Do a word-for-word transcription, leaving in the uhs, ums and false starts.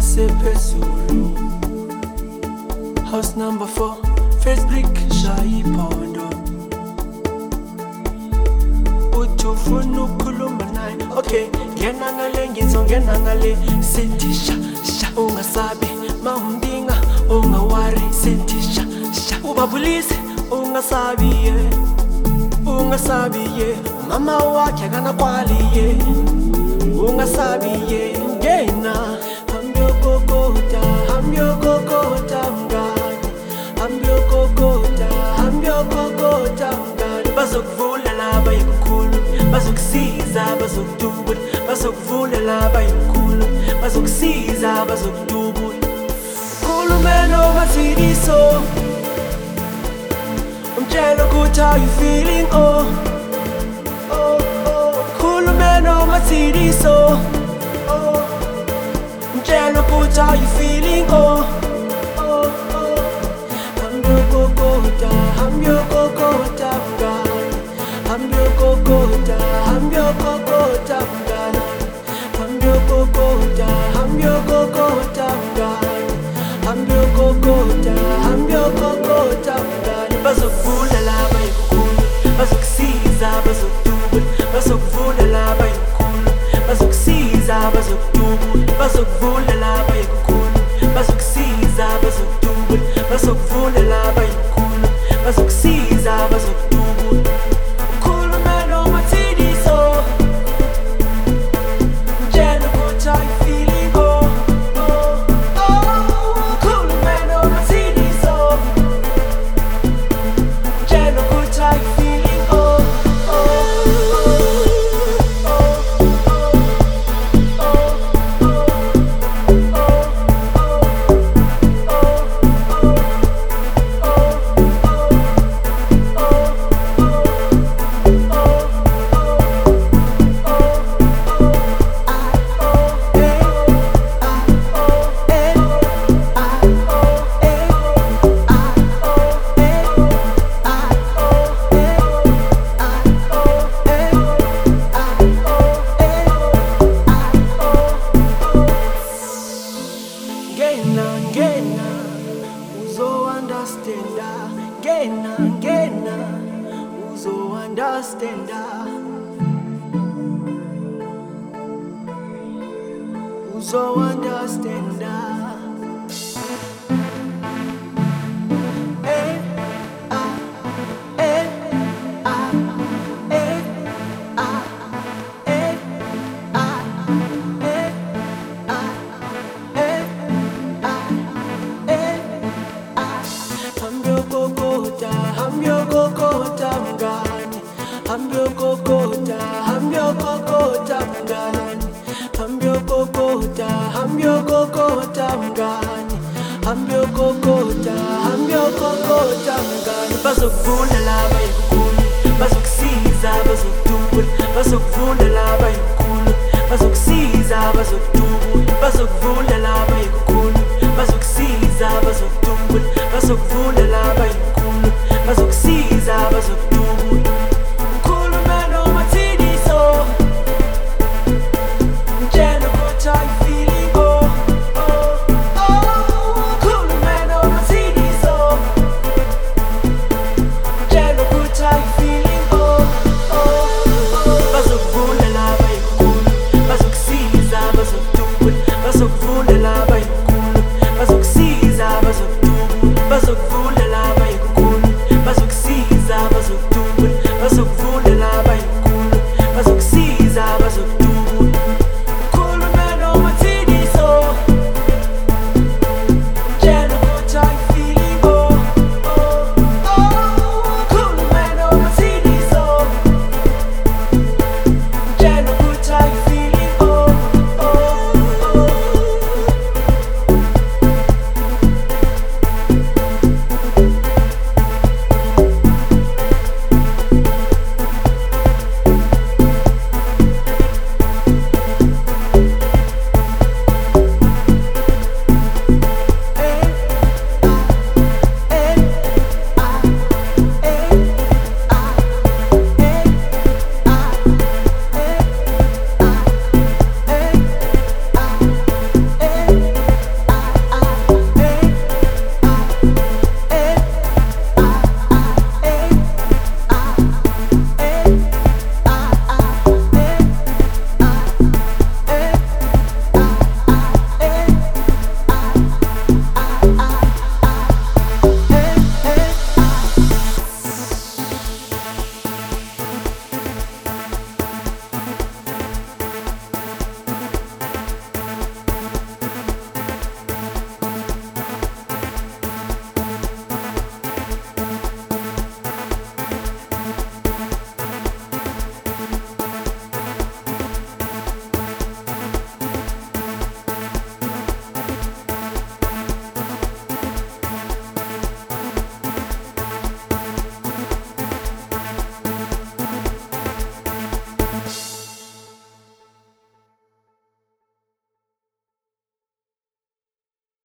sephezulu. House number four, first brick, Shayi Pondo. Utufunu kulumba naye. Okay, ngena ngale ngizo ngena ngale. Sithi sha sha ungasabi mawundinga ungawari. Sithi sha sha ubabulise ungasabi ye. Ungasabi ye. Mama wakhe kana kwali ye. Ungasabi ye. Ngena ambyo kokota ambyo kokota mngani. Ambyo kokota ambyo kokota mngani. Bazokuvula laba yekukhulu, bazokusiza bazokudubula. Bazokuvula laba yekukhulu, bazokusiza bazokudubula. Khulumelo mathidiso, umtshela ukuthi how you feeling, oh oh oh. Khulumelo mathidiso, oh, umtshela ukuthi how you feeling, oh oh oh. Ambyo kokota ambyo kokota mngani. Ambyo kokota ambyo kokota mngani. Ambyo kokota ambyo kokota mngani. Ambyo kokota ambyo kokota mngani. Bazokuvula laba yekukhulu, bazokusiza bazokudubula. Bazokuvula laba yekukhulu, bazokusiza bazokudubula. Bazokuvula laba yekukhulu, bazokusiza bazokudubula. Bazokuvula laba yekukhulu, bazokusiza bazokudubula. Khulumelo mathidiso, mtshela ukuthi how you feeling, oh oh oh. Khulumelo mathidiso, mtshela ukuthi how you feeling, oh oh oh Ngena, ngena, uzo understanda. Uzo understanda. Eh, ah, eh, ah, eh, ah, eh, ah, eh, ah, eh, ah, eh, ah. Ambyo kokota, ambyo kokota mngani. Ambyo kokota, ambyo kokota mngani. Ambyo kokota, ambyo kokota mngani. Ambyo kokota, ambyo kokota mngani. Bazokuvula laba yekukhulu, bazokusiza bazokudubula. Bazokuvula laba yekukhulu, bazokusiza bazokudubula. Bazokuvula laba yekukhulu.